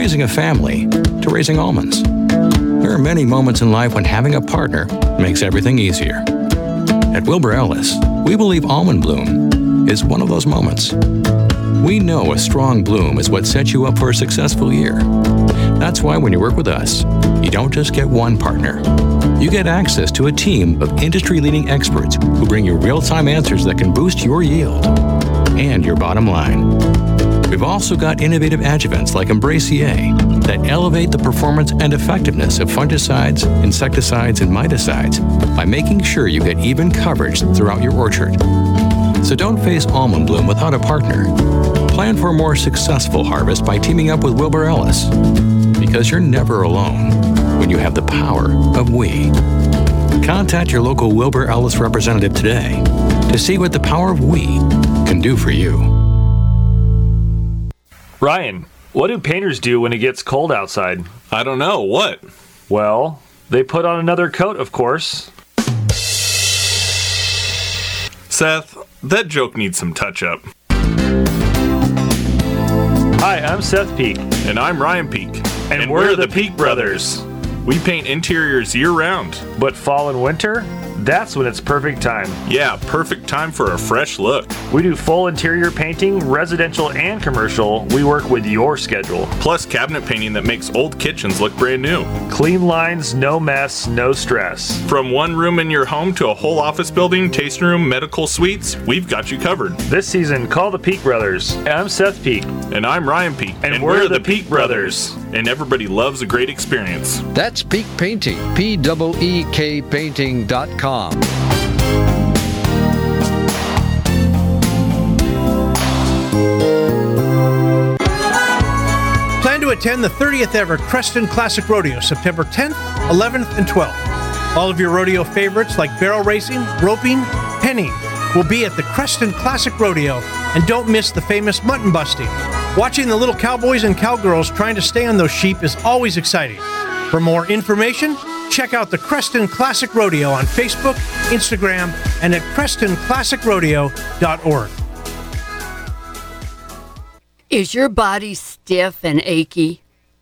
raising a family to raising almonds. There are many moments in life when having a partner makes everything easier. At Wilbur Ellis, we believe almond bloom is one of those moments. We know a strong bloom is what sets you up for a successful year. That's why when you work with us, you don't just get one partner. You get access to a team of industry-leading experts who bring you real-time answers that can boost your yield and your bottom line. We've also got innovative adjuvants like Embracier that elevate the performance and effectiveness of fungicides, insecticides, and miticides by making sure you get even coverage throughout your orchard. So don't face almond bloom without a partner. Plan for a more successful harvest by teaming up with Wilbur Ellis. Because you're never alone when you have the power of we. Contact your local Wilbur Ellis representative today to see what the power of we can do for you. Ryan, what do painters do when it gets cold outside? I don't know. What? Well, they put on another coat, of course. Seth, that joke needs some touch-up. Hi, I'm Seth Peak. And I'm Ryan Peak. And we're the Peak Brothers. We paint interiors year-round. But fall and winter? That's when it's perfect time. Yeah, perfect time for a fresh look. We do full interior painting, residential and commercial. We work with your schedule. Plus cabinet painting that makes old kitchens look brand new. Clean lines, no mess, no stress. From one room in your home to a whole office building, tasting room, medical suites, we've got you covered. This season, call the Peak Brothers. I'm Seth Peak. And I'm Ryan Peak. And we're the Peak Brothers. And everybody loves a great experience. That's Peak Painting, PEEK painting.com. Plan to attend the 30th ever Creston Classic Rodeo, September 10th, 11th, and 12th. All of your rodeo favorites like barrel racing, roping, penning will be at the Creston Classic Rodeo, and don't miss the famous mutton busting. Watching the little cowboys and cowgirls trying to stay on those sheep is always exciting. For more information, check out the Creston Classic Rodeo on Facebook, Instagram, and at CrestonClassicRodeo.org. Is your body stiff and achy?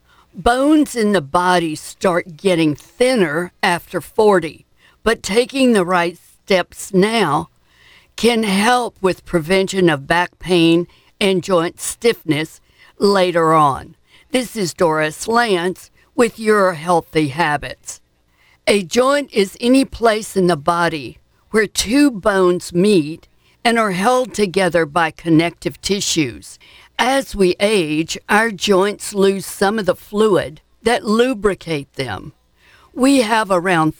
Bones in the body start getting thinner after 40, but taking the right steps now can help with prevention of back pain and joint stiffness later on. This is Doris Lance with Your Healthy Habits. A joint is any place in the body where two bones meet and are held together by connective tissues. As we age, our joints lose some of the fluid that lubricate them. We have around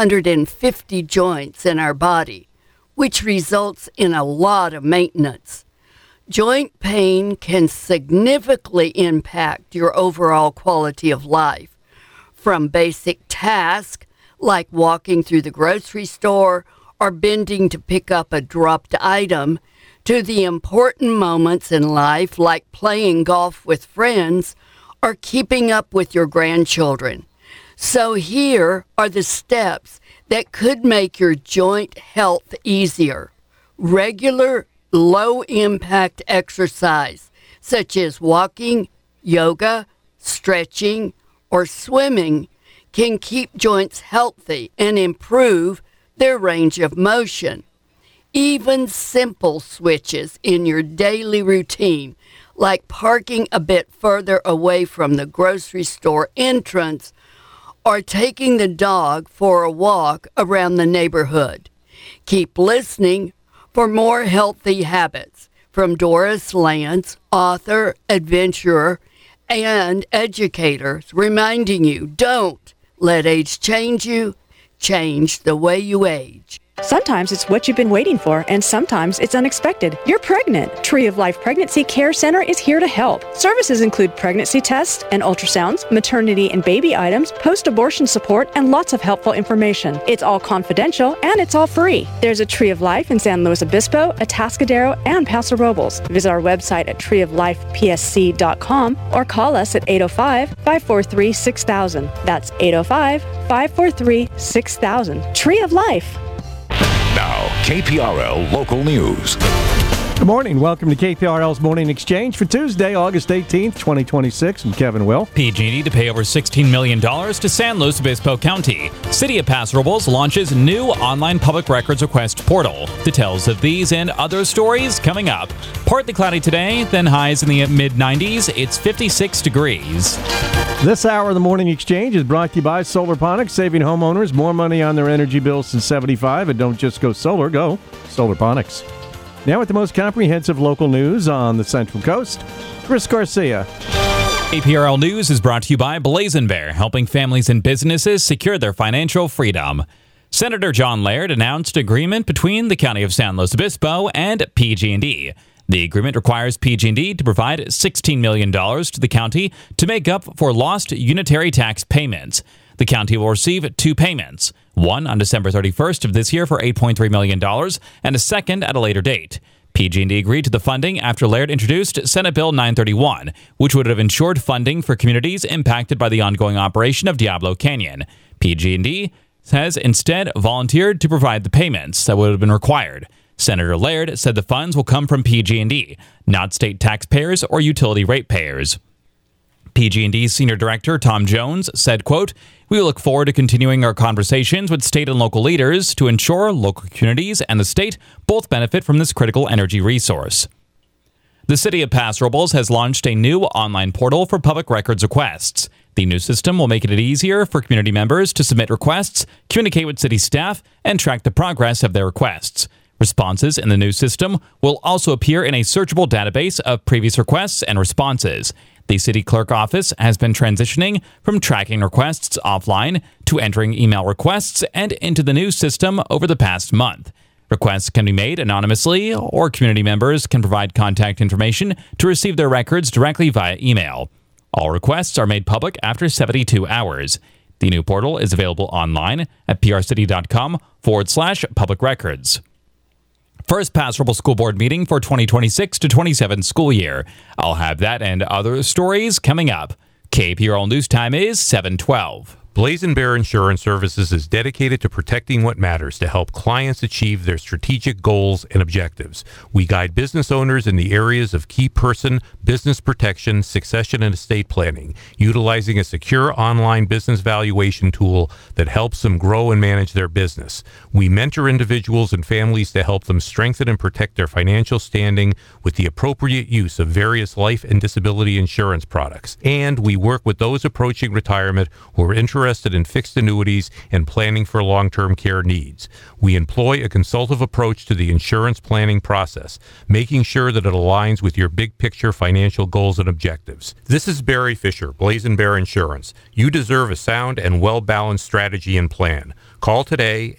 350 joints in our body, which results in a lot of maintenance. Joint pain can significantly impact your overall quality of life, from basic tasks like walking through the grocery store or bending to pick up a dropped item, to the important moments in life like playing golf with friends or keeping up with your grandchildren. So here are the steps that could make your joint health easier. Regular, low-impact exercise, such as walking, yoga, stretching, or swimming, can keep joints healthy and improve their range of motion. Even simple switches in your daily routine, like parking a bit further away from the grocery store entrance or taking the dog for a walk around the neighborhood. Keep listening for more healthy habits from Doris Lance, author, adventurer, and educator, reminding you, don't let age change you, change the way you age. Sometimes it's what you've been waiting for, and sometimes it's unexpected. You're pregnant. Tree of Life Pregnancy Care Center is here to help. Services include pregnancy tests and ultrasounds, maternity and baby items, post-abortion support, and lots of helpful information. It's all confidential, and it's all free. There's a Tree of Life in San Luis Obispo, Atascadero, and Paso Robles. Visit our website at treeoflifepsc.com or call us at 805-543-6000. That's 805-543-6000. Tree of Life. Now, KPRL Local News. Good morning. Welcome to KPRL's Morning Exchange for Tuesday, August 18th, 2026. I'm Kevin Will. PG&E to pay over $16 million to San Luis Obispo County. City of Paso Robles launches new online public records request portal. Details of these and other stories coming up. Partly cloudy today, then highs in the mid-90s. It's 56 degrees. This hour of the Morning Exchange is brought to you by Solarponics, saving homeowners more money on their energy bills since 75. And don't just go solar, go Solarponics. Now with the most comprehensive local news on the Central Coast, Chris Garcia. KPRL News is brought to you by Blazing Bear, helping families and businesses secure their financial freedom. Senator John Laird announced agreement between the County of San Luis Obispo and PG&E. The agreement requires PG&E to provide $16 million to the county to make up for lost unitary tax payments. The county will receive two payments, one on December 31st of this year for $8.3 million and a second at a later date. PG&E agreed to the funding after Laird introduced Senate Bill 931, which would have ensured funding for communities impacted by the ongoing operation of Diablo Canyon. PG&E has instead volunteered to provide the payments that would have been required. Senator Laird said the funds will come from PG&E, not state taxpayers or utility ratepayers. PG&E's Senior Director Tom Jones said, quote, "We look forward to continuing our conversations with state and local leaders to ensure local communities and the state both benefit from this critical energy resource." The City of Paso Robles has launched a new online portal for public records requests. The new system will make it easier for community members to submit requests, communicate with city staff, and track the progress of their requests. Responses in the new system will also appear in a searchable database of previous requests and responses. The city clerk office has been transitioning from tracking requests offline to entering email requests and into the new system over the past month. Requests can be made anonymously, or community members can provide contact information to receive their records directly via email. All requests are made public after 72 hours. The new portal is available online at prcity.com/public records. First Paso Robles School Board meeting for 2026 to 27 school year. I'll have that and other stories coming up. KPRL News Time is 7:12. Blazing Bear Insurance Services is dedicated to protecting what matters to help clients achieve their strategic goals and objectives. We guide business owners in the areas of key person, business protection, succession, and estate planning, utilizing a secure online business valuation tool that helps them grow and manage their business. We mentor individuals and families to help them strengthen and protect their financial standing with the appropriate use of various life and disability insurance products. And we work with those approaching retirement who are interested in fixed annuities and planning for long-term care needs. We employ a consultative approach to the insurance planning process, making sure that it aligns with your big picture financial goals and objectives. This is Barry Fisher, Blazing Bear Insurance. You deserve a sound and well-balanced strategy and plan. Call today,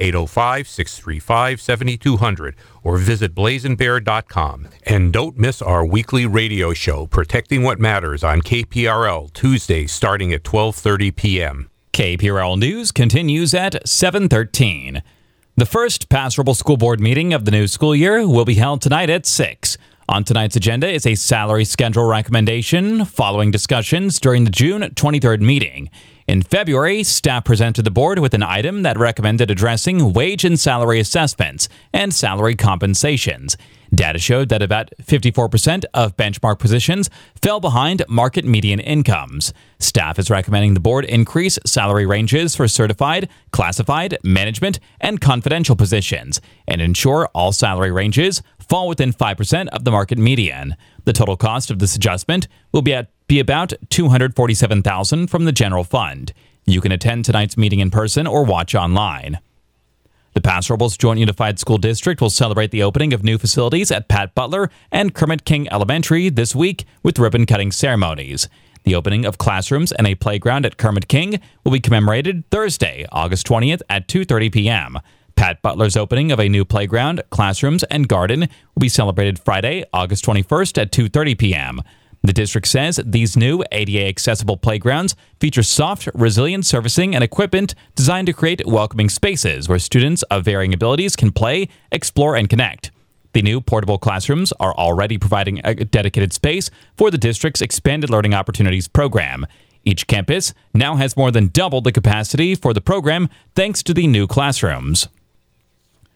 805-635-7200, or visit blazingbear.com. And don't miss our weekly radio show, Protecting What Matters, on KPRL, Tuesdays starting at 12:30 p.m. KPRL News continues at 7:13. The first Paso Robles School Board meeting of the new school year will be held tonight at 6. On tonight's agenda is a salary schedule recommendation following discussions during the June 23rd meeting. In February, staff presented the board with an item that recommended addressing wage and salary assessments and salary compensations. Data showed that about 54% of benchmark positions fell behind market median incomes. Staff is recommending the board increase salary ranges for certified, classified, management, and confidential positions, and ensure all salary ranges fall within 5% of the market median. The total cost of this adjustment will be about $247,000 from the general fund. You can attend tonight's meeting in person or watch online. The Paso Robles Joint Unified School District will celebrate the opening of new facilities at Pat Butler and Kermit King Elementary this week with ribbon-cutting ceremonies. The opening of classrooms and a playground at Kermit King will be commemorated Thursday, August 20th at 2:30 p.m. Pat Butler's opening of a new playground, classrooms, and garden will be celebrated Friday, August 21st at 2:30 p.m. The district says these new ADA-accessible playgrounds feature soft, resilient surfacing and equipment designed to create welcoming spaces where students of varying abilities can play, explore, and connect. The new portable classrooms are already providing a dedicated space for the district's Expanded Learning Opportunities program. Each campus now has more than double the capacity for the program thanks to the new classrooms.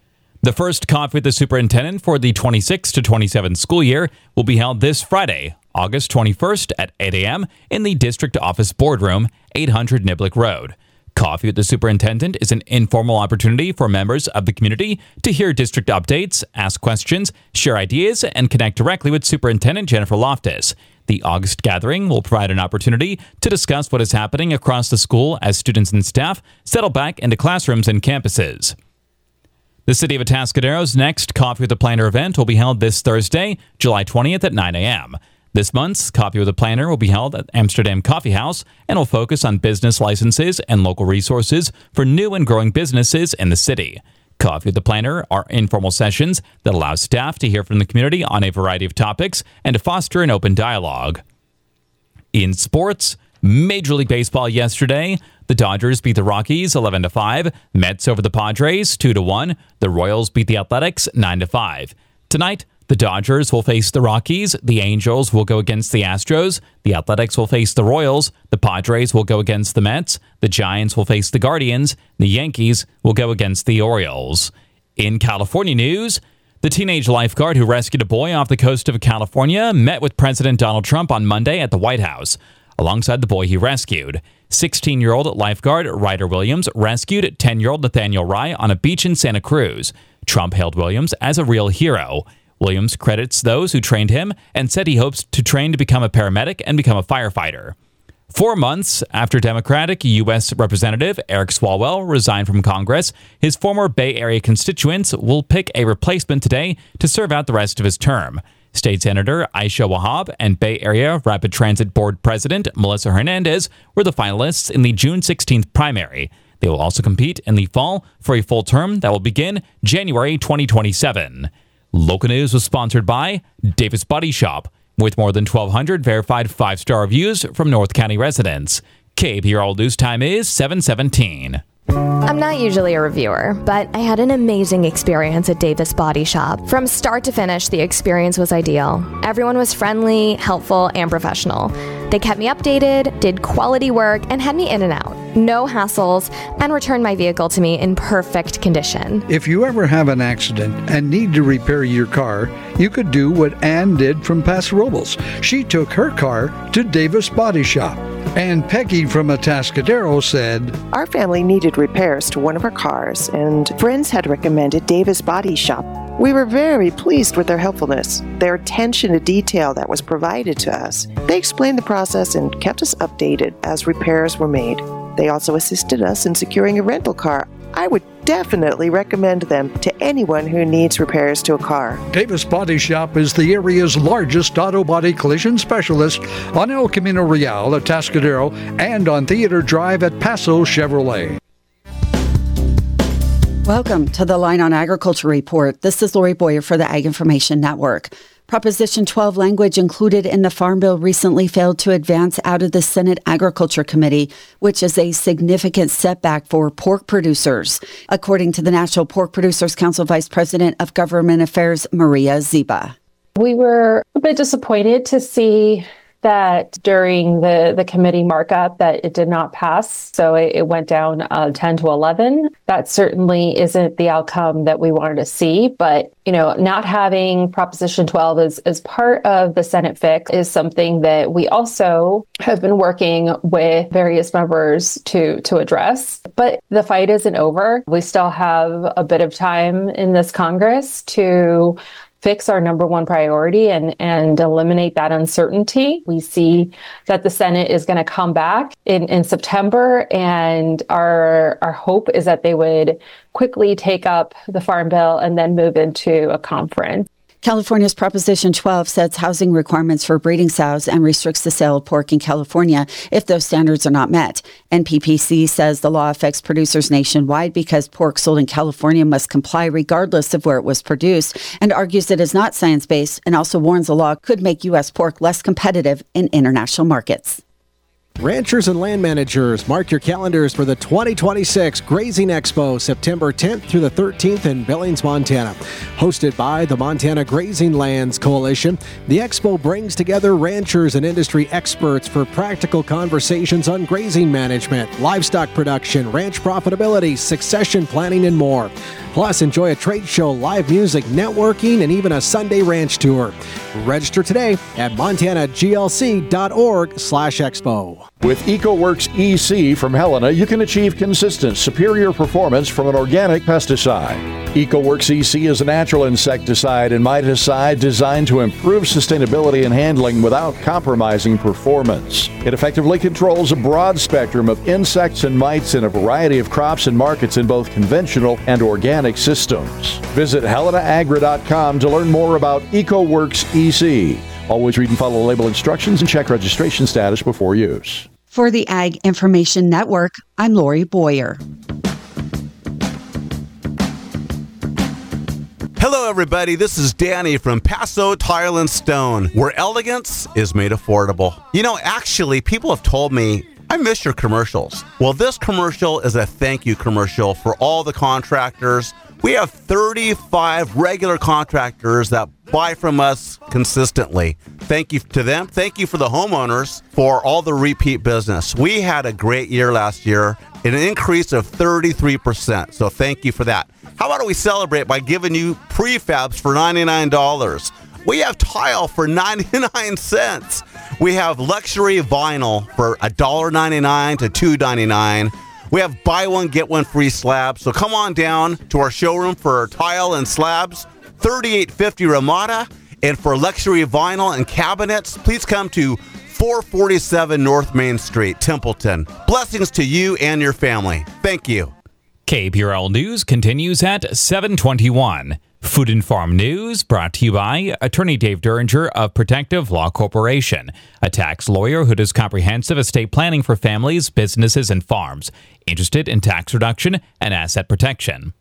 The first Coffee with the Superintendent for the 26 to 27 school year will be held this Friday, August 21st at 8 a.m. in the District Office Boardroom, 800 Niblick Road. Coffee with the Superintendent is an informal opportunity for members of the community to hear district updates, ask questions, share ideas, and connect directly with Superintendent Jennifer Loftus. The August gathering will provide an opportunity to discuss what is happening across the school as students and staff settle back into classrooms and campuses. The City of Atascadero's next Coffee with the Planner event will be held this Thursday, July 20th at 9 a.m. This month's Coffee with the Planner will be held at Amsterdam Coffee House and will focus on business licenses and local resources for new and growing businesses in the city. Coffee with the Planner are informal sessions that allow staff to hear from the community on a variety of topics and to foster an open dialogue. In sports, Major League Baseball yesterday, the Dodgers beat the Rockies 11-5, Mets over the Padres 2-1, the Royals beat the Athletics 9-5. Tonight, the Dodgers will face the Rockies, the Angels will go against the Astros, the Athletics will face the Royals, the Padres will go against the Mets, the Giants will face the Guardians, the Yankees will go against the Orioles. In California news, the teenage lifeguard who rescued a boy off the coast of California met with President Donald Trump on Monday at the White House. Alongside the boy he rescued, 16-year-old lifeguard Ryder Williams rescued 10-year-old Nathaniel Rye on a beach in Santa Cruz. Trump hailed Williams as a real hero. Williams credits those who trained him and said he hopes to train to become a paramedic and become a firefighter. 4 months after Democratic U.S. Representative Eric Swalwell resigned from Congress, his former Bay Area constituents will pick a replacement today to serve out the rest of his term. State Senator Aisha Wahab and Bay Area Rapid Transit Board President Melissa Hernandez were the finalists in the June 16th primary. They will also compete in the fall for a full term that will begin January 2027. Local News was sponsored by Davis Body Shop, with more than 1,200 verified 5-star reviews from North County residents. KPRL News Time is 7:17. I'm not usually a reviewer, but I had an amazing experience at Davis Body Shop. From start to finish, the experience was ideal. Everyone was friendly, helpful, and professional. They kept me updated, did quality work, and had me in and out. No hassles, and returned my vehicle to me in perfect condition. If you ever have an accident and need to repair your car, you could do what Ann did from Paso Robles. She took her car to Davis Body Shop. And Peggy from Atascadero said, our family needed repairs to one of our cars, and friends had recommended Davis Body Shop. We were very pleased with their helpfulness, their attention to detail that was provided to us. They explained the process and kept us updated as repairs were made. They also assisted us in securing a rental car. I would definitely recommend them to anyone who needs repairs to a car. Davis Body Shop is the area's largest auto body collision specialist on El Camino Real, Atascadero, and on Theater Drive at Paso Chevrolet. Welcome to the Line on Agriculture Report. This is Lori Boyer for the Ag Information Network. Proposition 12 language included in the Farm Bill recently failed to advance out of the Senate Agriculture Committee, which is a significant setback for pork producers, according to the National Pork Producers Council Vice President of Government Affairs, Maria Ziba. We were a bit disappointed to see that during the committee markup that it did not pass. So it went down 10 to 11. That certainly isn't the outcome that we wanted to see. But, not having Proposition 12 as part of the Senate fix is something that we also have been working with various members to address. But the fight isn't over. We still have a bit of time in this Congress to fix our number one priority and eliminate that uncertainty. We see that the Senate is going to come back in September, and our hope is that they would quickly take up the Farm Bill and then move into a conference. California's Proposition 12 sets housing requirements for breeding sows and restricts the sale of pork in California if those standards are not met. NPPC says the law affects producers nationwide because pork sold in California must comply regardless of where it was produced, and argues it is not science-based, and also warns the law could make U.S. pork less competitive in international markets. Ranchers and land managers, mark your calendars for the 2026 Grazing Expo, September 10th through the 13th in Billings, Montana. Hosted by the Montana Grazing Lands Coalition, the expo brings together ranchers and industry experts for practical conversations on grazing management, livestock production, ranch profitability, succession planning, and more. Plus, enjoy a trade show, live music, networking, and even a Sunday ranch tour. Register today at montanaglc.org/expo. With EcoWorks EC from Helena, you can achieve consistent, superior performance from an organic pesticide. EcoWorks EC is a natural insecticide and miticide designed to improve sustainability and handling without compromising performance. It effectively controls a broad spectrum of insects and mites in a variety of crops and markets in both conventional and organic systems. Visit helenaagra.com to learn more about EcoWorks EC. Always read and follow the label instructions and check registration status before use. For the Ag Information Network, I'm Lori Boyer. Hello, everybody. This is Danny from Paso Tile and Stone, where elegance is made affordable. You know, actually, people have told me, I miss your commercials. Well, this commercial is a thank you commercial for all the contractors. We have 35 regular contractors that buy from us consistently. Thank you to them. Thank you for the homeowners for all the repeat business. We had a great year last year, an increase of 33%. So thank you for that. How about we celebrate by giving you prefabs for $99? We have tile for 99 cents. We have luxury vinyl for $1.99 to $2.99. We have buy one, get one free slabs. So come on down to our showroom for tile and slabs, 3850 Ramada. And for luxury vinyl and cabinets, please come to 447 North Main Street, Templeton. Blessings to you and your family. Thank you. KPRL News continues at 7:21. Food and Farm News brought to you by Attorney Dave Duringer of Protective Law Corporation, a tax lawyer who does comprehensive estate planning for families, businesses, and farms interested in tax reduction and asset protection.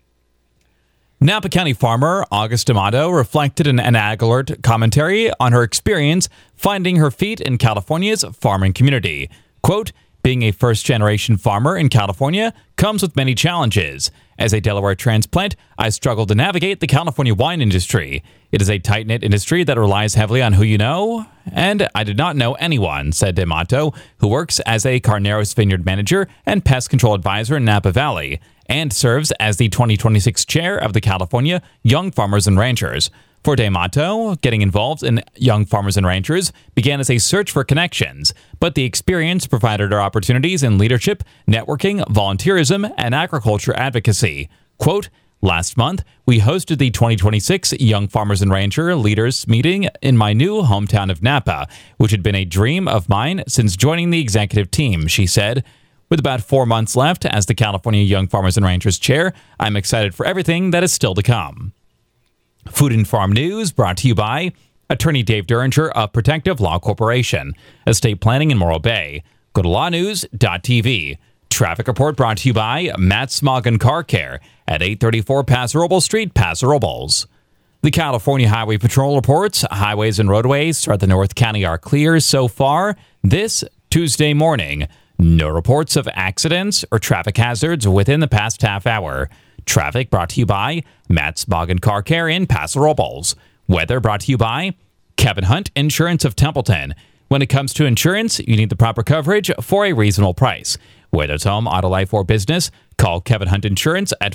Napa County farmer August Amato reflected in an Ag Alert commentary on her experience finding her feet in California's farming community. Quote, being a first-generation farmer in California comes with many challenges. As a Delaware transplant, I struggle to navigate the California wine industry. It is a tight-knit industry that relies heavily on who you know, and I did not know anyone, said D'Amato, who works as a Carneros Vineyard manager and pest control advisor in Napa Valley, and serves as the 2026 chair of the California Young Farmers and Ranchers. For D'Amato, getting involved in Young Farmers and Ranchers began as a search for connections, but the experience provided her opportunities in leadership, networking, volunteerism, and agriculture advocacy. Quote, last month, we hosted the 2026 Young Farmers and Rancher Leaders Meeting in my new hometown of Napa, which had been a dream of mine since joining the executive team, she said. With about 4 months left as the California Young Farmers and Ranchers chair, I'm excited for everything that is still to come. Food and Farm News brought to you by Attorney Dave Duringer of Protective Law Corporation, estate planning in Morro Bay. Go to lawnews.tv. Traffic report brought to you by Matt Smoggin Car Care at 834 Paso Robles Street, Paso Robles. The California Highway Patrol reports highways and roadways throughout the North County are clear so far this Tuesday morning. No reports of accidents or traffic hazards within the past half hour. Traffic brought to you by Matt Smoggin Car Care in Paso Robles. Weather brought to you by Kevin Hunt Insurance of Templeton. When it comes to insurance, you need the proper coverage for a reasonable price. Whether it's home, auto, life, or business, call Kevin Hunt Insurance at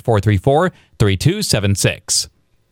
434-3276.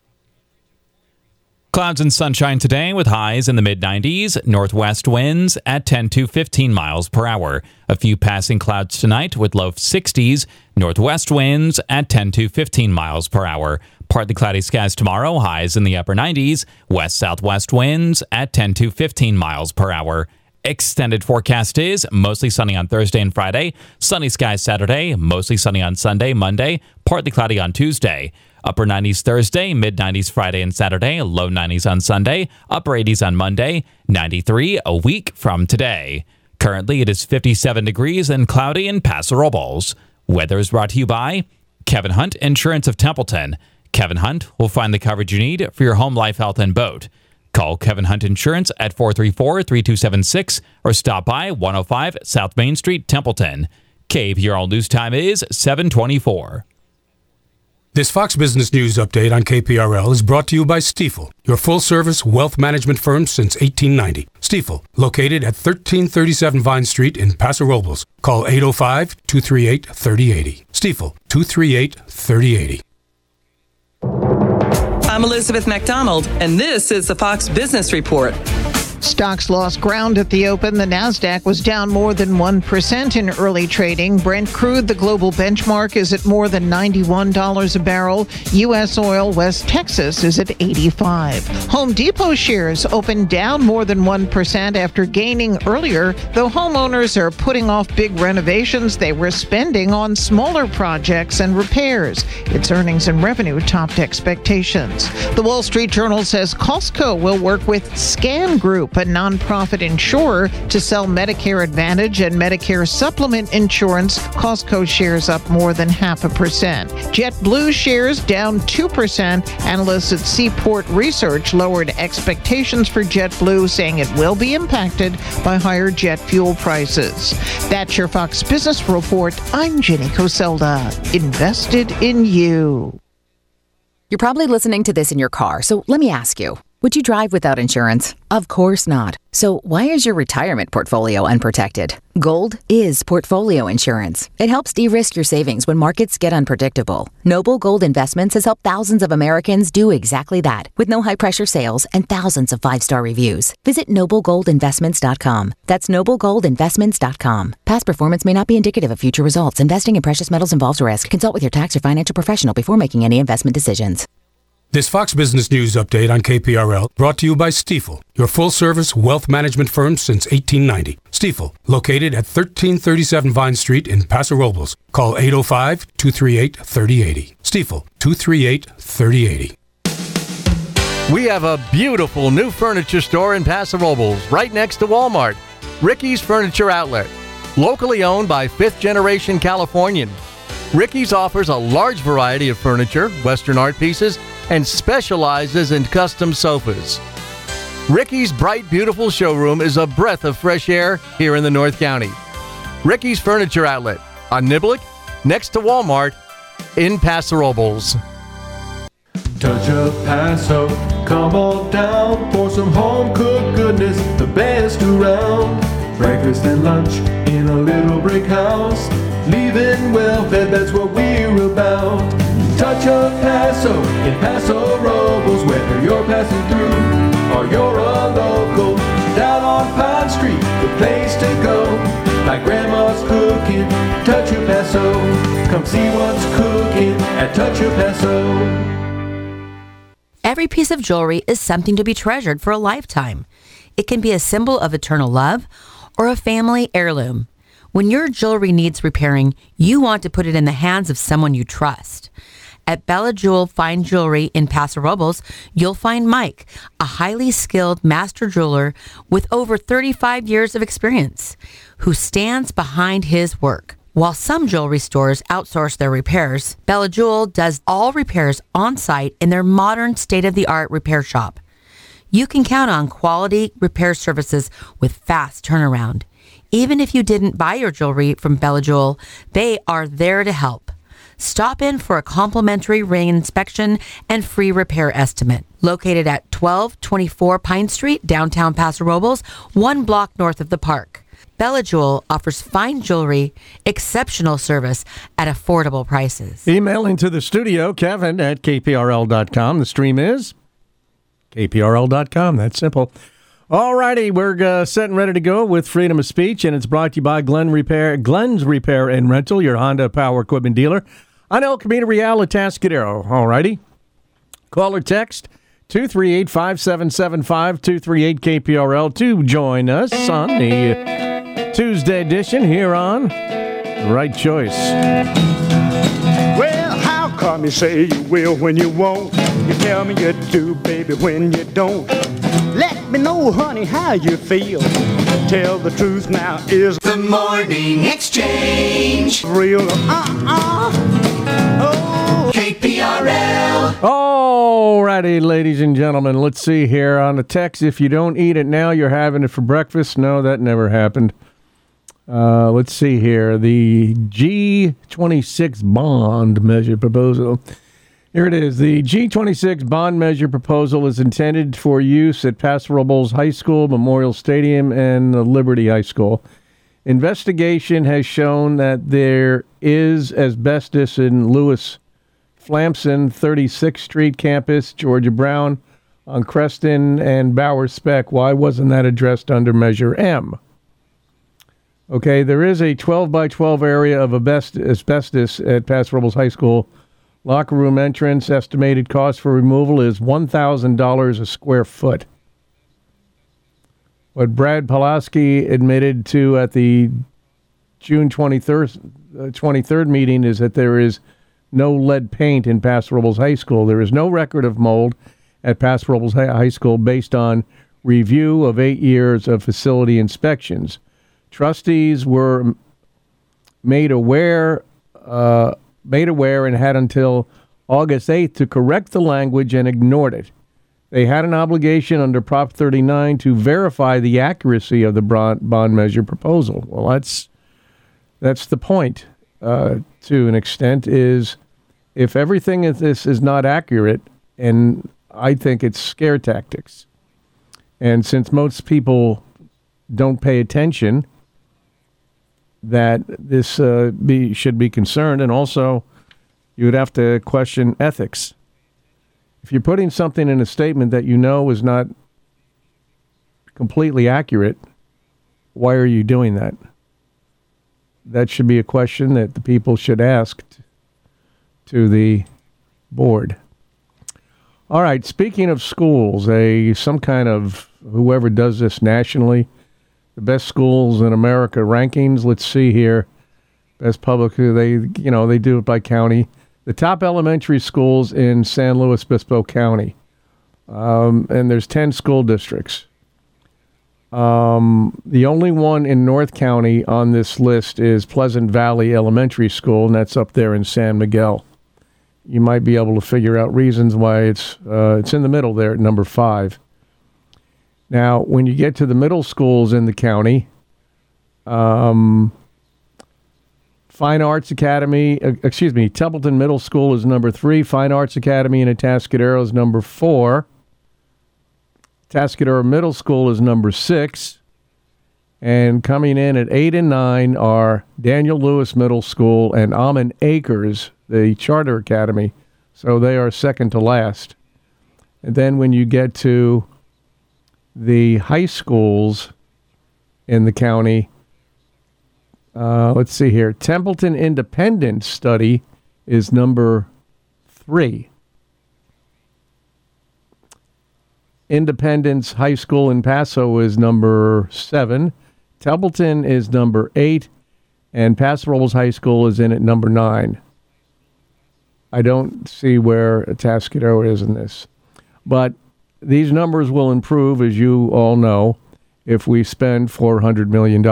Clouds and sunshine today with highs in the mid-90s, northwest winds at 10 to 15 miles per hour. A few passing clouds tonight with low 60s, northwest winds at 10 to 15 miles per hour. Partly cloudy skies tomorrow, highs in the upper 90s, west-southwest winds at 10 to 15 miles per hour. Extended forecast is mostly sunny on Thursday and Friday, sunny skies Saturday, mostly sunny on Sunday, Monday, partly cloudy on Tuesday. Upper 90s Thursday, mid-90s Friday and Saturday, low 90s on Sunday, upper 80s on Monday, 93 a week from today. Currently, it is 57 degrees and cloudy in Paso Robles. Weather is brought to you by Kevin Hunt Insurance of Templeton. Kevin Hunt will find the coverage you need for your home, life, health, and boat. Call Kevin Hunt Insurance at 434-3276 or stop by 105 South Main Street, Templeton. KPRL News Time is 7:24. This Fox Business News update on KPRL is brought to you by Stifel, your full-service wealth management firm since 1890. Stifel, located at 1337 Vine Street in Paso Robles. Call 805-238-3080. Stifel, 238-3080. I'm Elizabeth McDonald, and this is the Fox Business Report. Stocks lost ground at the open. The Nasdaq was down more than 1% in early trading. Brent crude, the global benchmark, is at more than $91 a barrel. U.S. oil, West Texas, is at 85. Home Depot shares opened down more than 1% after gaining earlier, though homeowners are putting off big renovations they were spending on smaller projects and repairs. Its earnings and revenue topped expectations. The Wall Street Journal says Costco will work with Scan Group, a nonprofit insurer, to sell Medicare Advantage and Medicare Supplement insurance. Costco shares up more than 0.5%. JetBlue shares down 2%. Analysts at Seaport Research lowered expectations for JetBlue, saying it will be impacted by higher jet fuel prices. That's your Fox Business Report. I'm Jenny Coselda. Invested in you. You're probably listening to this in your car, so let me ask you. Would you drive without insurance? Of course not. So why is your retirement portfolio unprotected? Gold is portfolio insurance. It helps de-risk your savings when markets get unpredictable. Noble Gold Investments has helped thousands of Americans do exactly that, with no high-pressure sales and thousands of 5-star reviews. Visit NobleGoldInvestments.com. That's NobleGoldInvestments.com. Past performance may not be indicative of future results. Investing in precious metals involves risk. Consult with your tax or financial professional before making any investment decisions. This Fox Business News update on KPRL brought to you by Stifel, your full-service wealth management firm since 1890. Stifel, located at 1337 Vine Street in Paso Robles. Call 805-238-3080. Stifel, 238-3080. We have a beautiful new furniture store in Paso Robles, right next to Walmart. Ricky's Furniture Outlet, locally owned by fifth-generation Californian. Ricky's offers a large variety of furniture, Western art pieces, and specializes in custom sofas. Ricky's bright, beautiful showroom is a breath of fresh air here in the North County. Ricky's Furniture Outlet on Niblick, next to Walmart in Paso Robles. Touch of Paso, come on down for some home-cooked goodness, the best around. Breakfast and lunch in a little brick house, leaving well-fed, that's what we're about. Touch of Paso in Paso Robles, whether you're passing through or you're a local. Down on Pine Street, the place to go. Like Grandma's cooking, Touch of Paso. Come see what's cooking at Touch of Paso. Every piece of jewelry is something to be treasured for a lifetime. It can be a symbol of eternal love or a family heirloom. When your jewelry needs repairing, you want to put it in the hands of someone you trust. At Bella Jewel Fine Jewelry in Paso Robles, you'll find Mike, a highly skilled master jeweler with over 35 years of experience, who stands behind his work. While some jewelry stores outsource their repairs, Bella Jewel does all repairs on site in their modern state-of-the-art repair shop. You can count on quality repair services with fast turnaround. Even if you didn't buy your jewelry from Bella Jewel, they are there to help. Stop in for a complimentary ring inspection and free repair estimate. Located at 1224 Pine Street, downtown Paso Robles, 1 block north of the park. Bella Jewel offers fine jewelry, exceptional service at affordable prices. Email into the studio, Kevin at kprl.com. The stream is kprl.com. That's simple. All righty, we're set and ready to go with Freedom of Speech, and it's brought to you by Glenn's Repair and Rental, your Honda Power Equipment dealer on El Camino Real, Atascadero. All righty. Call or text 238-5775, 238-KPRL to join us on the Tuesday edition here on Right Choice. Well, how come you say you will when you won't? You tell me you do, baby, when you don't. Let me know, honey, how you feel. Tell the truth now, is the morning exchange real? Oh, KPRL. Alrighty, ladies and gentlemen, let's see here on the text. If you don't eat it now, you're having it for breakfast. No, that never happened. Let's see here. The G26 bond measure proposal. Here it is. The G26 bond measure proposal is intended for use at Paso Robles High School, Memorial Stadium, and Liberty High School. Investigation has shown that there is asbestos in Lewis Flamson 36th Street campus, Georgia Brown, on Creston and Bauer Spec. Why wasn't that addressed under Measure M? Okay, there is a 12 by 12 area of asbestos at Paso Robles High School. Locker room entrance. Estimated cost for removal is $1,000 a square foot. What Brad Pulaski admitted to at the June 23rd meeting is that there is no lead paint in Paso Robles High School. There is no record of mold at Paso Robles High School based on review of 8 years of facility inspections. Trustees were made aware and had until August 8th to correct the language and ignored it. They had an obligation under Prop 39 to verify the accuracy of the bond measure proposal. Well, that's the point, to an extent, is if everything of this is not accurate, and I think it's scare tactics. And since most people don't pay attention, that this should be concerned, and also you would have to question ethics. If you're putting something in a statement that you know is not completely accurate, why are you doing that? That should be a question that the people should ask to the board. All right, speaking of schools, some kind of, whoever does this nationally, the best schools in America rankings, let's see here. Best public, they do it by county. The top elementary schools in San Luis Obispo County, and there's 10 school districts. The only one in North County on this list is Pleasant Valley Elementary School, and that's up there in San Miguel. You might be able to figure out reasons why it's in the middle there at number 5. Now, when you get to the middle schools in the county, Fine Arts Academy, Templeton Middle School is number 3. Fine Arts Academy in Atascadero is number 4. Atascadero Middle School is number 6. And coming in at 8 and 9 are Daniel Lewis Middle School and Almond Acres, the Charter Academy. So they are second to last. And then when you get to the high schools in the county, let's see here. Templeton Independent Study is number 3. Independence High School in Paso is number 7. Templeton is number 8. And Paso Robles High School is in at number 9. I don't see where Atascadero is in this. But these numbers will improve, as you all know, if we spend $400 million.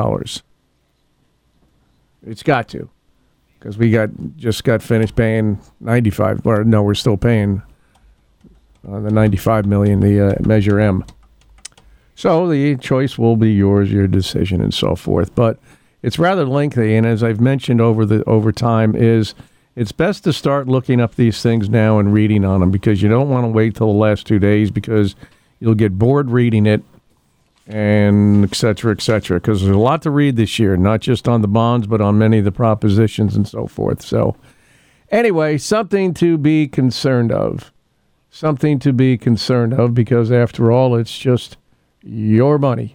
It's got to, because we just got finished paying 95. Or no, we're still paying the 95 million, the Measure M. So the choice will be yours, your decision, and so forth. But it's rather lengthy, and as I've mentioned over time, it's best to start looking up these things now and reading on them, because you don't want to wait till the last 2 days, because you'll get bored reading it. And et cetera, because there's a lot to read this year, not just on the bonds, but on many of the propositions and so forth. So anyway, something to be concerned of. Because after all, it's just your money.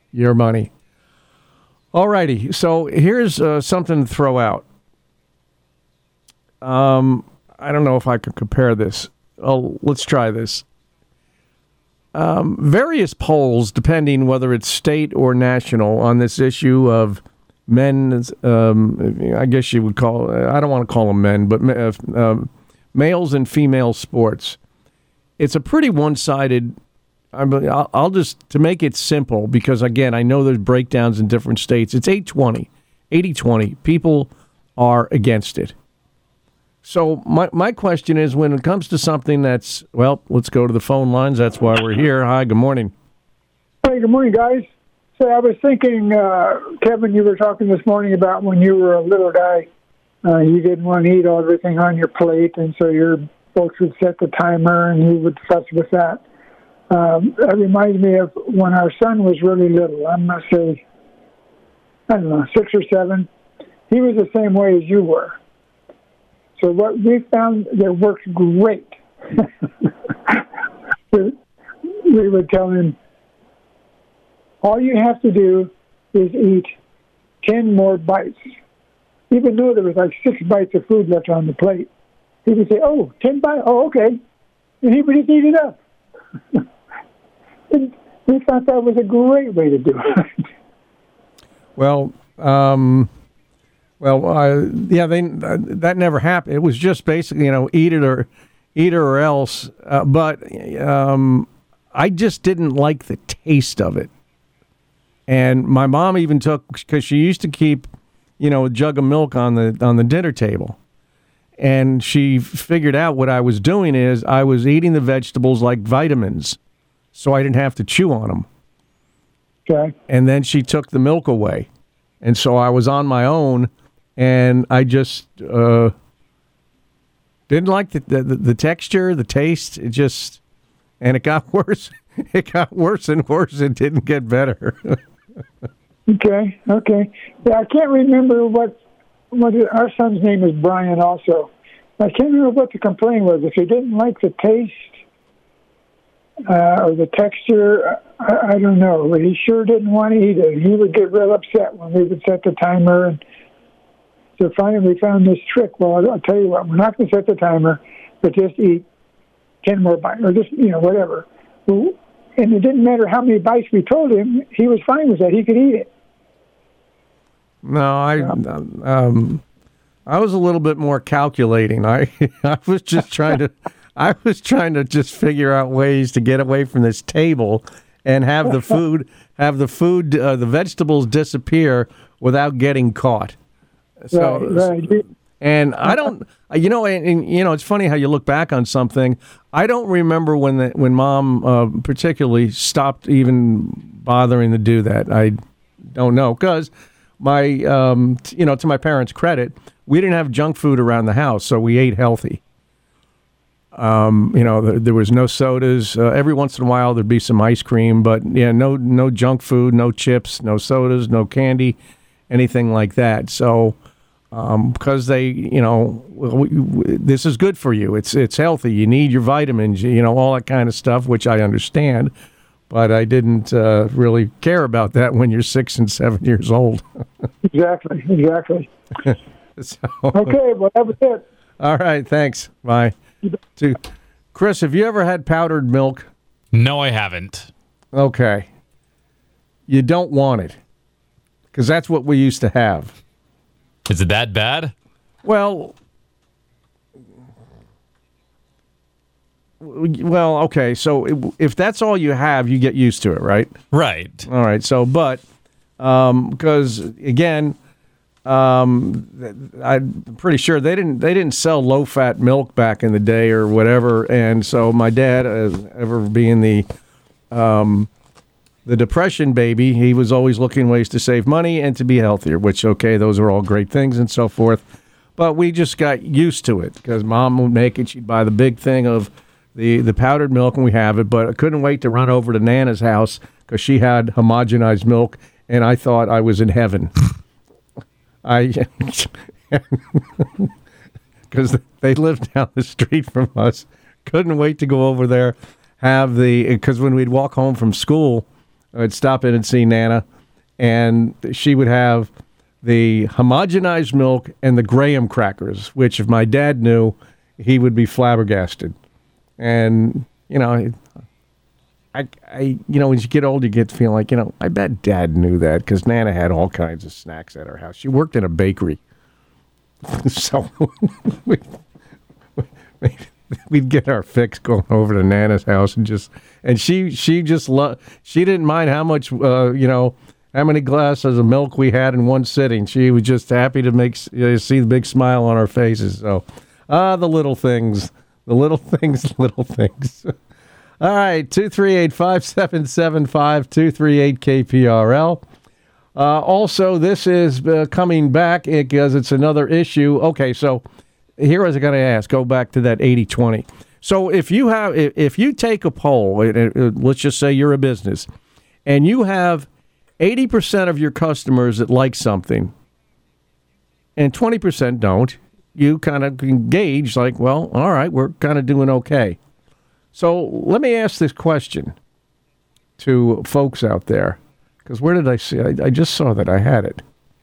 All righty, so here's something to throw out. I don't know if I could compare this. Let's try this. Various polls, depending whether it's state or national, on this issue of men's, I guess you would call, I don't want to call them men, but males and female sports. It's a pretty one-sided, I'll just, to make it simple, because again, I know there's breakdowns in different states, it's 80-20. People are against it. So my question is, when it comes to something that's, well, let's go to the phone lines. That's why we're here. Hi, good morning. Hey, good morning, guys. So I was thinking, Kevin, you were talking this morning about when you were a little guy, you didn't want to eat everything on your plate, and so your folks would set the timer and you would fuss with that. That reminds me of when our son was really little. I must say, I don't know, 6 or 7. He was the same way as you were. So what we found that works great, we would tell him, all you have to do is eat 10 more bites. Even though there was like 6 bites of food left on the plate, he would say, 10 bites? Oh, okay. And he would just eat it up. And we thought that was a great way to do it. Well, that never happened. It was just basically, eat it or else. But I just didn't like the taste of it. And my mom even took, because she used to keep, a jug of milk on the dinner table. And she figured out what I was doing is I was eating the vegetables like vitamins, so I didn't have to chew on them. Okay. And then she took the milk away. And so I was on my own, and I just didn't like the texture, the taste. And it got worse. It got worse and worse. It didn't get better. Okay. Yeah, I can't remember what our son's name is Brian also. I can't remember what the complaint was. If he didn't like the taste or the texture, I don't know. But he sure didn't want to eat it. He would get real upset when we would set the timer. And so finally we found this trick. Well, I'll tell you what, we're not going to set the timer, but just eat 10 more bites, or just, whatever. And it didn't matter how many bites we told him, he was fine with that. He could eat it. No, I was a little bit more calculating. I was just trying to just figure out ways to get away from this table and have the the vegetables disappear without getting caught. So, right. And I don't, it's funny how you look back on something. I don't remember when Mom particularly stopped even bothering to do that. I don't know, because my, to my parents' credit, we didn't have junk food around the house, so we ate healthy. There was no sodas. Every once in a while, there'd be some ice cream, but no junk food, no chips, no sodas, no candy, anything like that. So, because they, this is good for you. It's healthy. You need your vitamins, all that kind of stuff, which I understand. But I didn't really care about that when you're 6 and 7 years old. Exactly. So, okay, well, that was it. All right, thanks. Bye. Chris, have you ever had powdered milk? No, I haven't. Okay. You don't want it, because that's what we used to have. Is it that bad? Well, okay. So if that's all you have, you get used to it, right? Right. All right. So, but because again, I'm pretty sure they didn't sell low-fat milk back in the day or whatever, and so my dad, ever being the Depression baby, he was always looking ways to save money and to be healthier, which, okay, those are all great things and so forth. But we just got used to it because Mom would make it. She'd buy the big thing of the powdered milk, and we have it. But I couldn't wait to run over to Nana's house because she had homogenized milk, and I thought I was in heaven. Because they lived down the street from us. Couldn't wait to go over there, because when we'd walk home from school, I'd stop in and see Nana, and she would have the homogenized milk and the graham crackers, which if my dad knew, he would be flabbergasted. And, when you get old, you get to feel like, I bet Dad knew that, because Nana had all kinds of snacks at her house. She worked in a bakery. So we'd get our fix going over to Nana's house and she didn't mind how much, how many glasses of milk we had in one sitting. She was just happy to see the big smile on our faces. So The little things. The little things, little things. All right, 238-5775, 238-KPRL. Also, this is coming back because it's another issue. Okay, so here I was going to ask, go back to that 80-20. So if you take a poll, let's just say you're a business, and you have 80% of your customers that like something, and 20% don't, you kind of can gauge like, well, all right, we're kind of doing okay. So let me ask this question to folks out there, because where did I see it? I just saw that I had it.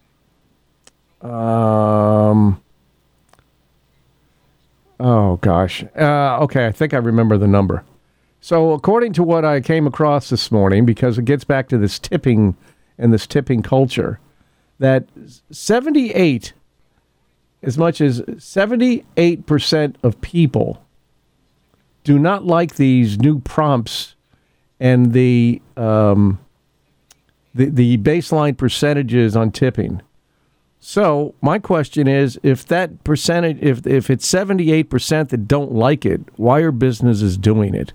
Oh, gosh. Okay, I think I remember the number. So according to what I came across this morning, because it gets back to this tipping and this tipping culture, that as much as 78% of people do not like these new prompts and the baseline percentages on tipping. So my question is, if that percentage, if it's 78% that don't like it, why are businesses doing it?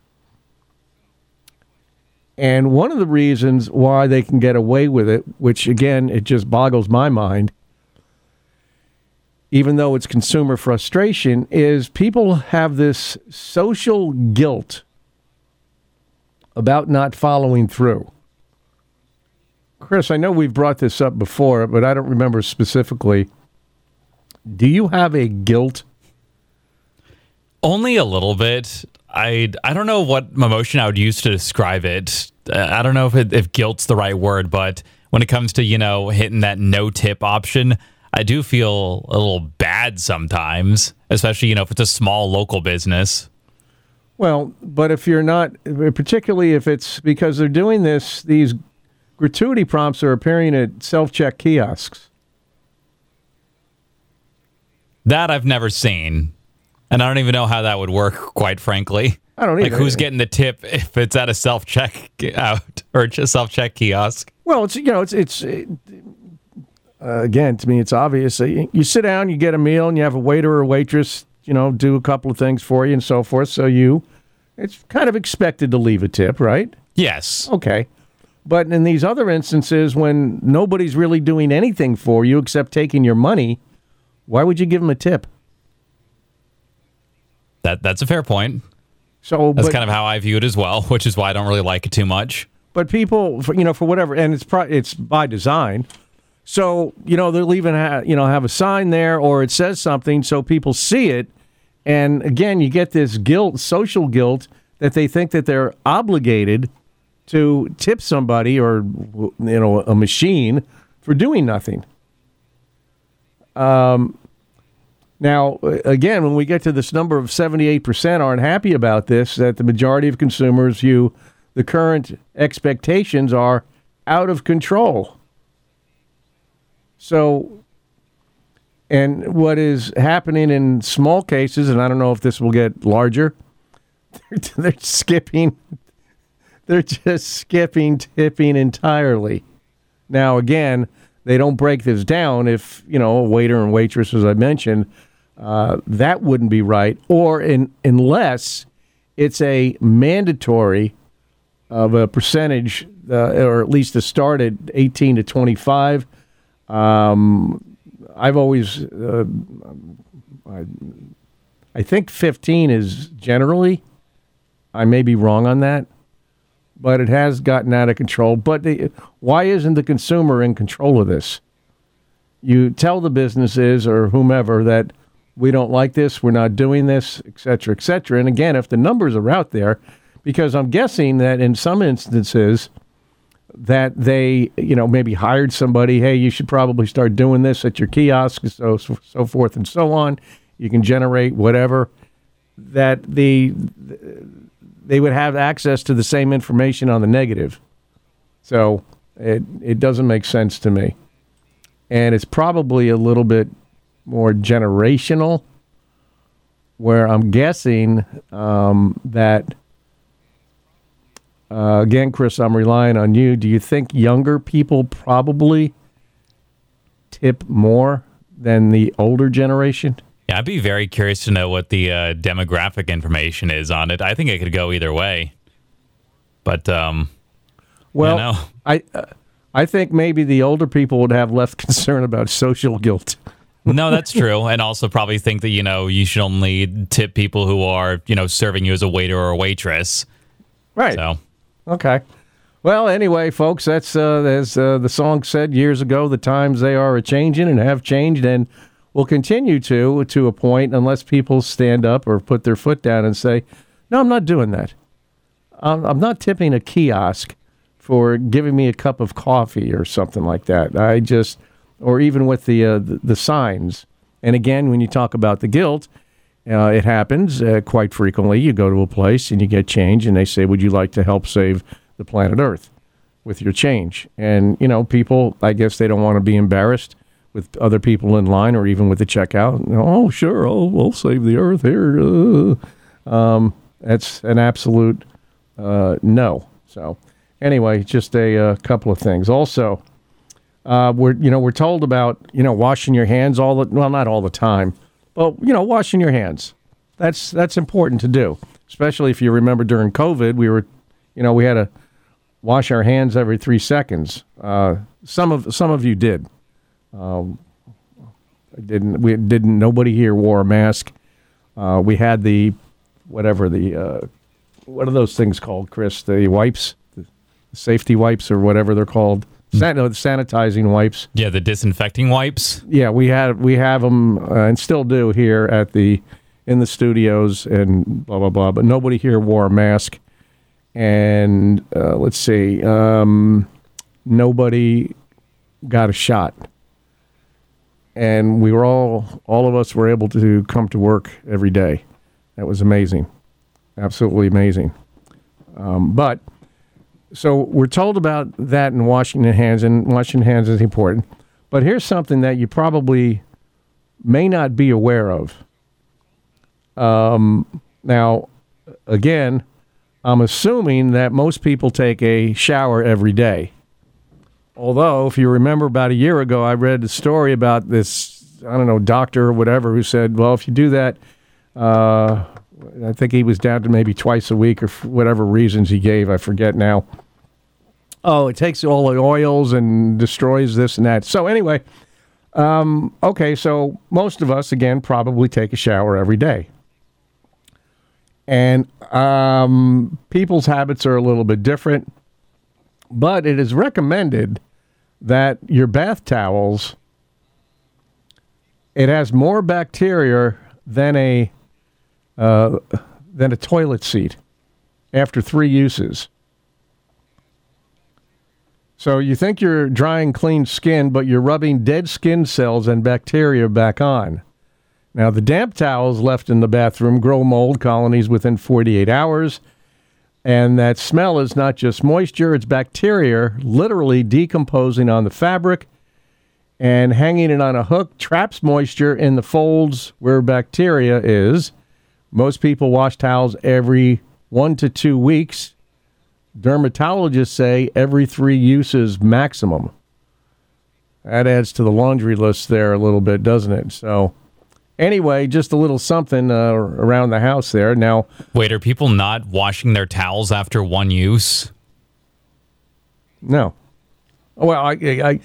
And one of the reasons why they can get away with it, which again, it just boggles my mind, even though it's consumer frustration, is people have this social guilt about not following through. Chris, I know we've brought this up before, but I don't remember specifically. Do you have a guilt? Only a little bit. I don't know what emotion I would use to describe it. I don't know if guilt's the right word, but when it comes to, hitting that no tip option, I do feel a little bad sometimes, especially, if it's a small local business. Well, but if you're not, particularly if it's because they're doing this, these gratuity prompts are appearing at self-check kiosks. That I've never seen. And I don't even know how that would work, quite frankly. I don't either. Like, who's getting the tip if it's at a self-check out or just self-check kiosk? Well, again, to me, it's obvious. You sit down, you get a meal, and you have a waiter or waitress, do a couple of things for you and so forth. So it's kind of expected to leave a tip, right? Yes. Okay. But in these other instances, when nobody's really doing anything for you except taking your money, why would you give them a tip? That's a fair point. So that's kind of how I view it as well, which is why I don't really like it too much. But people, for whatever, and it's by design. So they'll even have a sign there, or it says something, so people see it. And again, you get this guilt, social guilt, that they think that they're obligated to tip somebody or a machine for doing nothing. Now, again, when we get to this number of 78% aren't happy about this, that the majority of consumers view the current expectations are out of control. So, and what is happening in small cases, and I don't know if this will get larger, they're just skipping tipping entirely. Now, again, they don't break this down if, a waiter and waitress, as I mentioned, that wouldn't be right. Or unless it's a mandatory of a percentage, or at least to start at 18 to 25. I've always, I think 15 is generally, I may be wrong on that, but it has gotten out of control. But why isn't the consumer in control of this? You tell the businesses or whomever that we don't like this, we're not doing this, et cetera, et cetera. And again, if the numbers are out there, because I'm guessing that in some instances that they, maybe hired somebody, hey, you should probably start doing this at your kiosk, so forth and so on. You can generate whatever, that they would have access to the same information on the negative. So it doesn't make sense to me. And it's probably a little bit more generational, where I'm guessing that, again, Chris, I'm relying on you. Do you think younger people probably tip more than the older generation? Yeah, I'd be very curious to know what the demographic information is on it. I think it could go either way. But, well, I think maybe the older people would have less concern about social guilt. No, that's true. And also probably think that, you should only tip people who are, serving you as a waiter or a waitress. Right. So, okay. Well, anyway, folks, that's as the song said years ago, the times they are a-changing and have changed and will continue to a point unless people stand up or put their foot down and say, no, I'm not doing that. I'm not tipping a kiosk for giving me a cup of coffee or something like that. Or even with the signs. And again, when you talk about the guilt, it happens quite frequently. You go to a place and you get change and they say, would you like to help save the planet Earth with your change? And, people, I guess they don't want to be embarrassed with other people in line or even with the checkout. Oh, sure, we'll save the Earth here. That's an absolute no. So anyway, just a couple of things. Also, we're told about, washing your hands not all the time, but, washing your hands. That's important to do, especially if you remember during COVID, we had to wash our hands every 3 seconds. Some of you did. Nobody here wore a mask. We had what are those things called, Chris? The wipes, the safety wipes or whatever they're called. Sanitizing wipes. Yeah, the disinfecting wipes. Yeah, we have them and still do here in the studios and blah blah blah. But nobody here wore a mask, and let's see, nobody got a shot, and we were all of us were able to come to work every day. That was amazing, absolutely amazing. But. So we're told about that and washing hands is important. But here's something that you probably may not be aware of. Now, again, I'm assuming that most people take a shower every day. Although, if you remember about a year ago, I read a story about this, doctor or whatever, who said, well, if you do that, I think he was down to maybe twice a week or whatever reasons he gave. I forget now. Oh, it takes all the oils and destroys this and that. So anyway, okay, so most of us, again, probably take a shower every day. And people's habits are a little bit different. But it is recommended that your bath towels, it has more bacteria than a toilet seat after 3 uses. So you think you're drying clean skin, but you're rubbing dead skin cells and bacteria back on. Now, the damp towels left in the bathroom grow mold colonies within 48 hours. And that smell is not just moisture, it's bacteria literally decomposing on the fabric, and hanging it on a hook traps moisture in the folds where bacteria is. Most people wash towels every 1 to 2 weeks. Dermatologists say every 3 uses maximum. That adds to the laundry list there a little bit, doesn't it? So anyway, just a little something around the house there. Now, wait, are people not washing their towels after 1 use? No. Well, I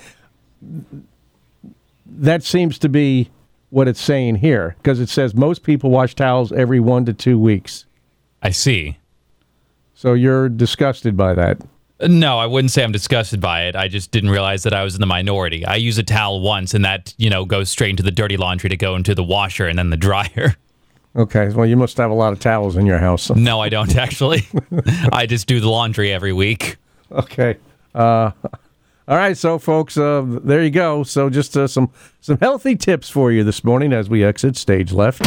that seems to be what it's saying here, because it says most people wash towels every 1 to 2 weeks. I see. So you're disgusted by that? No, I wouldn't say I'm disgusted by it. I just didn't realize that I was in the minority. I use a towel once, and that, goes straight into the dirty laundry to go into the washer and then the dryer. Okay, well, you must have a lot of towels in your house. No, I don't, actually. I just do the laundry every week. Okay. All right, so, folks, there you go. So just some healthy tips for you this morning as we exit stage left.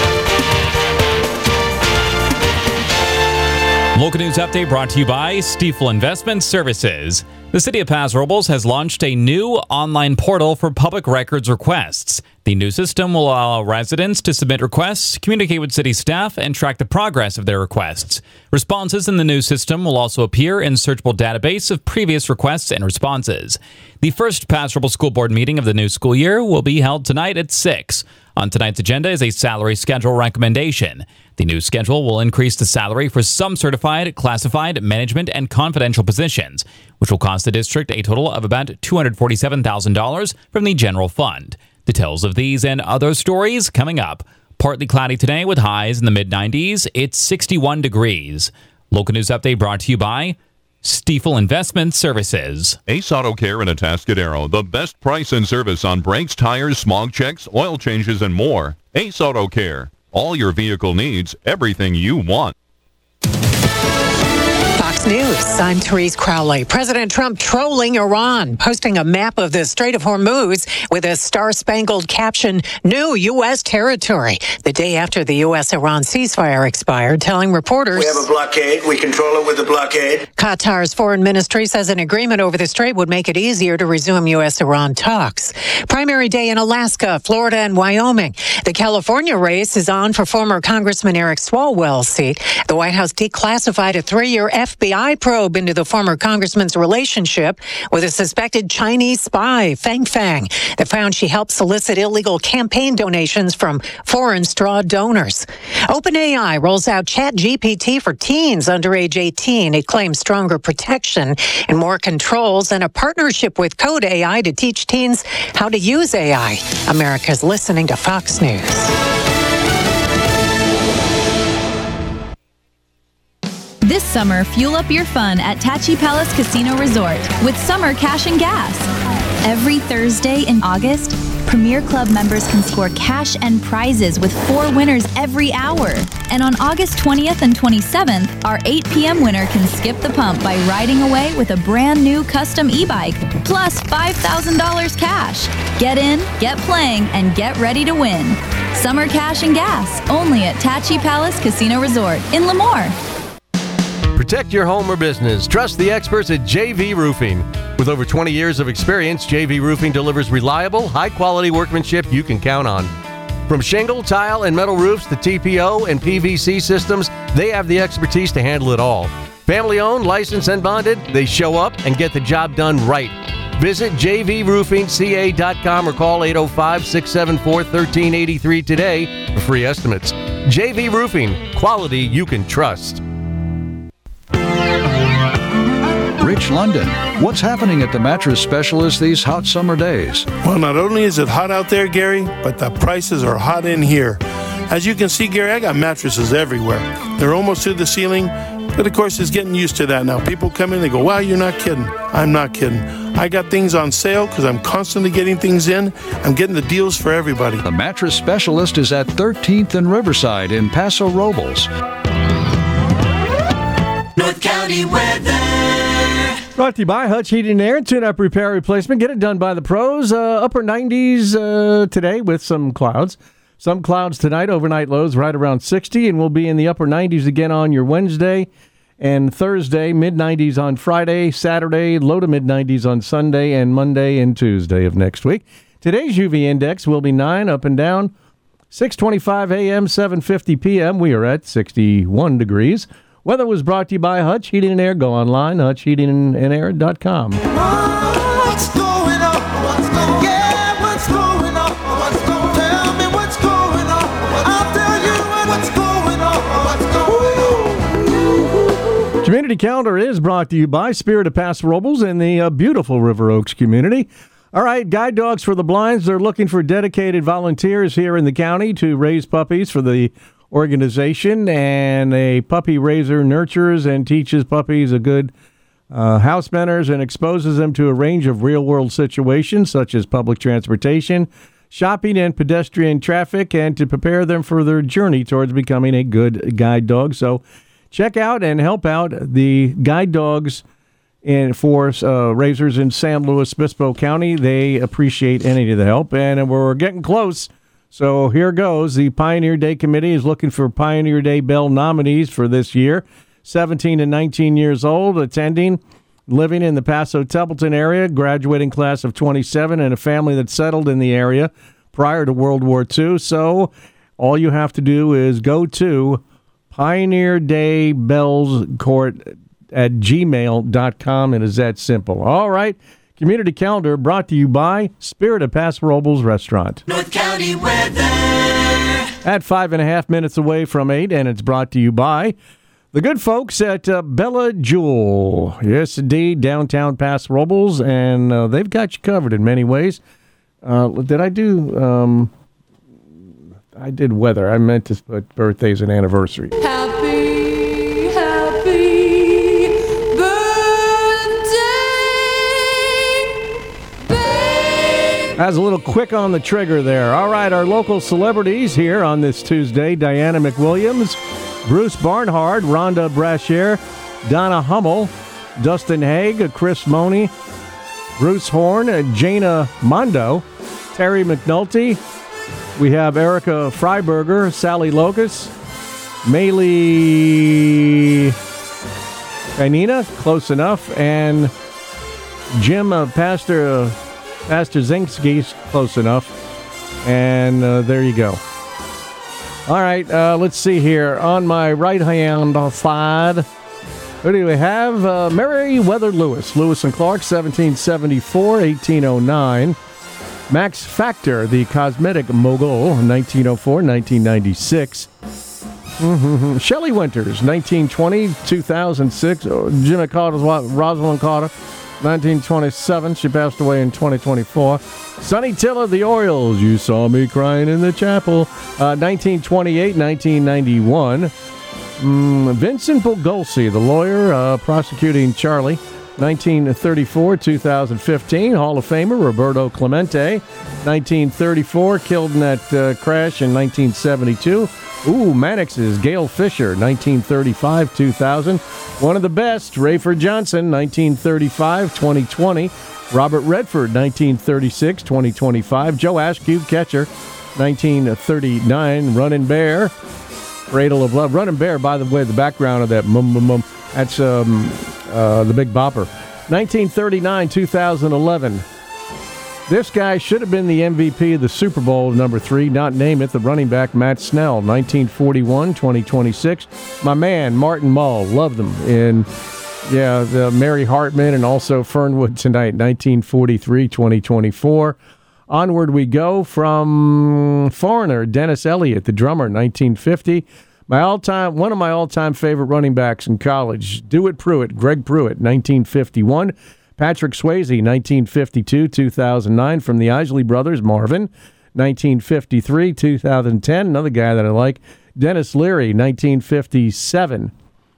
Local news update brought to you by Stiefel Investment Services. The City of Paso Robles has launched a new online portal for public records requests. The new system will allow residents to submit requests, communicate with city staff, and track the progress of their requests. Responses in the new system will also appear in a searchable database of previous requests and responses. The first Paso Robles School Board meeting of the new school year will be held tonight at 6. On tonight's agenda is a salary schedule recommendation. The new schedule will increase the salary for some certified, classified, management, and confidential positions, which will cost the district a total of about $247,000 from the general fund. Details of these and other stories coming up. Partly cloudy today with highs in the mid-90s. It's 61 degrees. Local news update brought to you by Stiefel Investment Services. Ace Auto Care in Atascadero. The best price and service on brakes, tires, smog checks, oil changes, and more. Ace Auto Care. All your vehicle needs, everything you want. Fox News, I'm Therese Crowley. President Trump trolling Iran, posting a map of the Strait of Hormuz with a star-spangled caption, "New U.S. territory," the day after the U.S.-Iran ceasefire expired, telling reporters, "We have a blockade. We control it with a blockade." Qatar's foreign ministry says an agreement over the strait would make it easier to resume U.S.-Iran talks. Primary day in Alaska, Florida, and Wyoming. The California race is on for former Congressman Eric Swalwell's seat. The White House declassified a 3-year FBI probe into the former congressman's relationship with a suspected Chinese spy, Fang Fang, that found she helped solicit illegal campaign donations from foreign straw donors. OpenAI rolls out ChatGPT for teens under age 18. It claims stronger protection and more controls and a partnership with Code AI to teach teens how to use AI. America's listening to Fox News. This summer, fuel up your fun at Tachi Palace Casino Resort with Summer Cash and Gas. Every Thursday in August, Premier Club members can score cash and prizes with 4 winners every hour. And on August 20th and 27th, our 8 p.m. winner can skip the pump by riding away with a brand new custom e-bike, plus $5,000 cash. Get in, get playing, and get ready to win. Summer Cash and Gas, only at Tachi Palace Casino Resort in Lemoore. Protect your home or business. Trust the experts at JV Roofing. With over 20 years of experience, JV Roofing delivers reliable, high-quality workmanship you can count on. From shingle, tile, and metal roofs to TPO and PVC systems, they have the expertise to handle it all. Family-owned, licensed, and bonded, they show up and get the job done right. Visit jvroofingca.com or call 805-674-1383 today for free estimates. JV Roofing, quality you can trust. Rich London, what's happening at the Mattress Specialist these hot summer days? Well, not only is it hot out there, Gary, but the prices are hot in here. As you can see, Gary, I got mattresses everywhere. They're almost to the ceiling, but of course, it's getting used to that now. People come in, they go, "Wow, you're not kidding." I'm not kidding. I got things on sale because I'm constantly getting things in. I'm getting the deals for everybody. The Mattress Specialist is at 13th and Riverside in Paso Robles. North County weather. Brought to you by Hutch Heating and Air. Tune-up repair replacement. Get it done by the pros. Upper 90s today with some clouds. Some clouds tonight. Overnight lows right around 60. And we'll be in the upper 90s again on your Wednesday and Thursday. Mid-90s on Friday. Saturday, low to mid-90s on Sunday and Monday and Tuesday of next week. Today's UV index will be 9 up and down. 6:25 a.m., 7:50 p.m. We are at 61 degrees. Weather was brought to you by Hutch Heating and Air. Go online, hutchheatingandair.com. What's going on? What's going on? Yeah, what's going on? What's going on? Tell me what's going on. I'll tell you what's going on. What's going on? Community Calendar is brought to you by Spirit of Paso Robles and the beautiful River Oaks community. All right, Guide Dogs for the Blinds. They're looking for dedicated volunteers here in the county to raise puppies for the organization, and a puppy raiser nurtures and teaches puppies a good house manners and exposes them to a range of real-world situations such as public transportation, shopping, and pedestrian traffic, and to prepare them for their journey towards becoming a good guide dog. So check out and help out the Guide Dogs for raisers in San Luis Obispo County. They appreciate any of the help, and we're getting close. So here goes. The Pioneer Day Committee is looking for Pioneer Day Bell nominees for this year. 17 and 19 years old, attending, living in the Paso Templeton area, graduating class of 27, and a family that settled in the area prior to World War II. So all you have to do is go to Pioneer Day Bells Court at gmail.com. It is that simple. All right. Community calendar brought to you by Spirit of Paso Robles Restaurant. North County weather. At 5.5 minutes away from 8, and it's brought to you by the good folks at Bella Jewel. Yes, indeed, downtown Paso Robles, and they've got you covered in many ways. Did I do... I did weather. I meant to put birthdays and anniversaries. Happy, happy birthday. That's a little quick on the trigger there. All right, our local celebrities here on this Tuesday: Diana McWilliams, Bruce Barnhart, Rhonda Brashear, Donna Hummel, Dustin Haig, Chris Money, Bruce Horn, Jana Mondo, Terry McNulty. We have Erica Freiberger, Sally Locust, Maylee Kanina, close enough, and Jim Pastor Zinski, close enough. And there you go. All right, let's see here. On my right-hand side, who do we have? Meriwether Lewis. Lewis and Clark, 1774, 1809. Max Factor, the cosmetic mogul, 1904, 1996. Shelley Winters, 1920, 2006. Jimmy Carter's wife, Rosalind Carter, 1927. She passed away in 2024. Sonny Tiller, the Orioles. You saw me crying in the chapel. 1928, 1991. Vincent Bugolsi, the lawyer, prosecuting Charlie. 1934, 2015, Hall of Famer Roberto Clemente. 1934, killed in that crash in 1972. Mannix's Gail Fisher, 1935, 2000. One of the best, Rayford Johnson, 1935, 2020. Robert Redford, 1936, 2025. Joe Askew, catcher, 1939. Running Bear, Cradle of Love. Running Bear, by the way, the background of that that's the Big Bopper. 1939, 2011. This guy should have been the MVP of the Super Bowl, number 3, not name it, the running back Matt Snell. 1941, 2026. My man, Martin Mull, loved him in, the Mary Hartman and also Fernwood Tonight, 1943, 2024. Onward we go from Foreigner, Dennis Elliott, the drummer, 1950. One of my all-time favorite running backs in college, Greg Pruitt, 1951. Patrick Swayze, 1952, 2009, from the Isley Brothers, Marvin, 1953, 2010. Another guy that I like, Dennis Leary, 1957.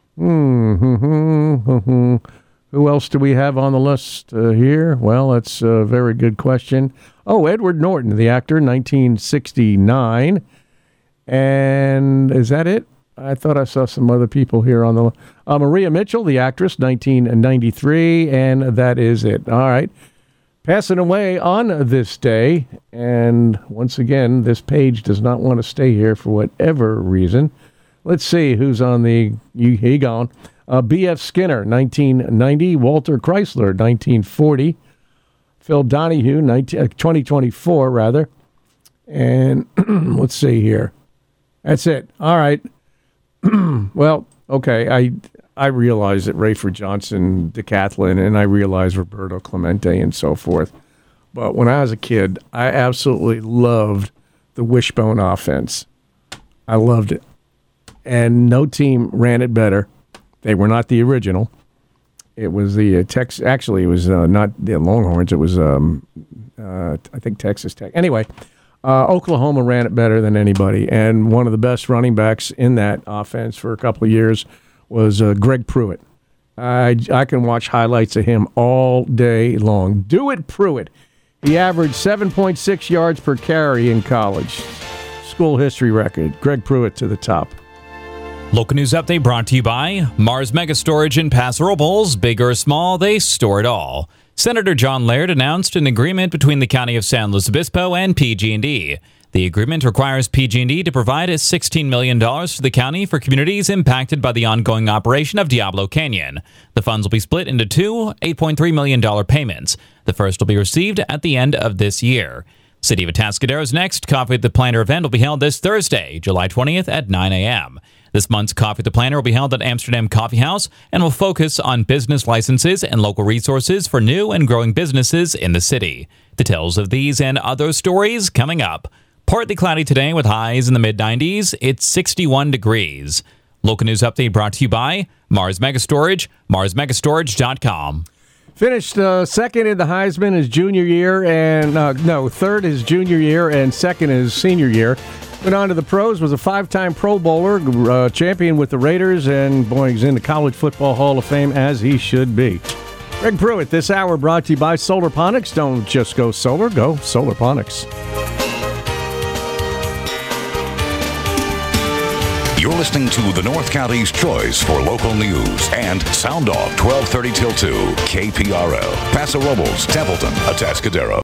Who else do we have on the list here? Well, that's a very good question. Edward Norton, the actor, 1969. And is that it? I thought I saw some other people here on the Maria Mitchell, the actress, 1993, and that is it. All right. Passing away on this day, and once again, this page does not want to stay here for whatever reason. Let's see who's on he gone. B.F. Skinner, 1990. Walter Chrysler, 1940. Phil Donahue, 2024, rather. And let's see here. That's it. All right. Well, okay. I realize that Rayford Johnson, Decathlon, and I realize Roberto Clemente and so forth. But when I was a kid, I absolutely loved the wishbone offense. I loved it. And no team ran it better. They were not the original. It was the actually, it was not the Longhorns. It was, I think, Texas Tech. Anyway, Oklahoma ran it better than anybody. And one of the best running backs in that offense for a couple of years was Greg Pruitt. I can watch highlights of him all day long. Pruitt. He averaged 7.6 yards per carry in college. School history record. Greg Pruitt to the top. Local news update brought to you by Mars Mega Storage in Paso Robles. Big or small, they store it all. Senator John Laird announced an agreement between the County of San Luis Obispo and PG&E. The agreement requires PG&E to provide $16 million to the county for communities impacted by the ongoing operation of Diablo Canyon. The funds will be split into two $8.3 million payments. The first will be received at the end of this year. City of Atascadero's next Coffee with the Planter event will be held this Thursday, July 20th at 9 a.m. This month's Coffee with the Planner will be held at Amsterdam Coffee House and will focus on business licenses and local resources for new and growing businesses in the city. Details of these and other stories coming up. Partly cloudy today with highs in the mid-90s. It's 61 degrees. Local news update brought to you by Mars Mega Storage, marsmegastorage.com. Finished second in the Heisman his junior year, and third his junior year, and second his senior year. Went on to the pros, was a 5-time Pro Bowler, champion with the Raiders, and boy, he's in the College Football Hall of Fame, as he should be. Greg Pruitt, this hour brought to you by Solarponics. Don't just go solar, go Solarponics. You're listening to the North County's choice for local news and Sound Off 1230 till 2, KPRL, Paso Robles, Templeton, Atascadero.